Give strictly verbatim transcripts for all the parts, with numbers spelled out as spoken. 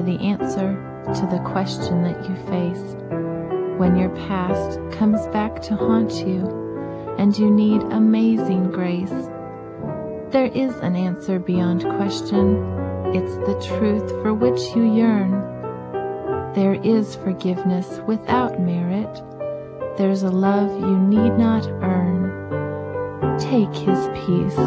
the answer to the question that you face. When your past comes back to haunt you and you need amazing grace, there is an answer beyond question. It's the truth for which you yearn. There is forgiveness without merit. There's a love you need not earn. Take His peace.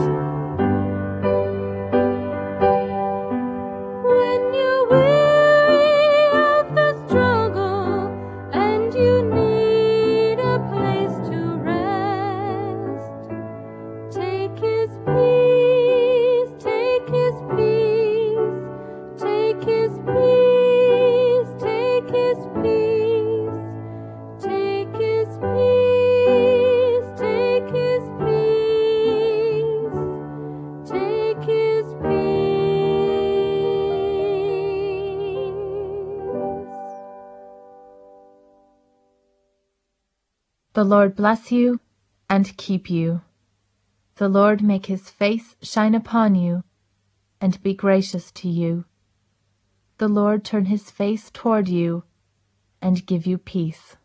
When you're weary of the struggle and you need a place to rest, take His peace, take His peace, take His peace, take His peace, take His peace, take His peace, take His peace. The Lord bless you and keep you. The Lord make His face shine upon you and be gracious to you. The Lord turn His face toward you and give you peace.